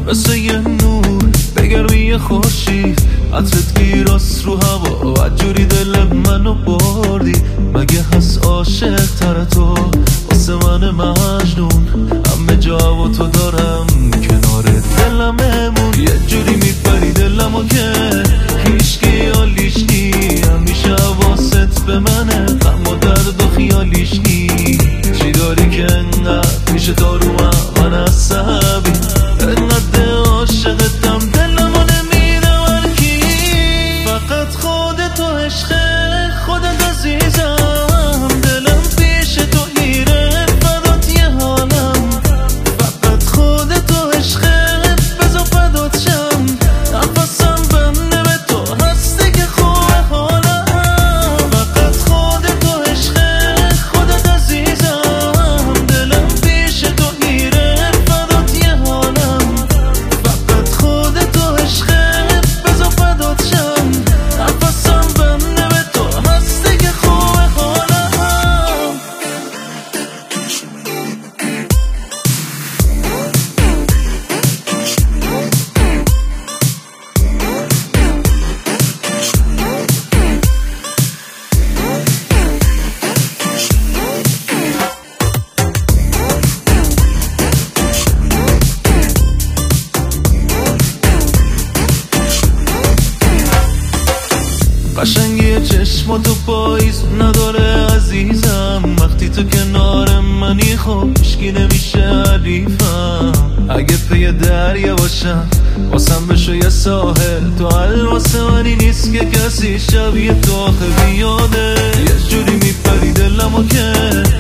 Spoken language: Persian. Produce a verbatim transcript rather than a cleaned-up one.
مثل یه نور بگرمی خورشید، عطرت گیراست رو هوا و عجوری دل منو بردی. مگه هست عاشق تر تو واسه من مجنون؟ همه جا و تو دارم کنار دلم امون. یه جوری میپری دلمو که هیچکی حالیش نی، همیشه حواست به منه، غم و درد و خیالیش نی. چی داری که انقدر میشه تا رو من عصبی؟ انقدر عاشقتم دلمو نمیره ورکی. فقط خودت و عشق خودت عزیزم، دلم پیش تو گیره فدات یه حالم. فقط خودت و عشق بزا فدات شم، نفسم بنده به تو هستی که خوبه حالم. فقط خودت و عشق خودت عزیزم، دلم پیش تو گیره فدات یه حالم. فقط خودت و عشق بزا فدات شم، نفسم بنده به تو هستی که خوبه حالم. قشنگی چشماتو پاییز نداره عزیزم، وقتی تو کنار منی خب هیچکی نمیشه حریفم. اگه پی دریا باشم واسم بشو یه ساحل، تو حل واسه منی نیست که کسی شبیه تو آخه بیاده. یه جوری میپری دلمو که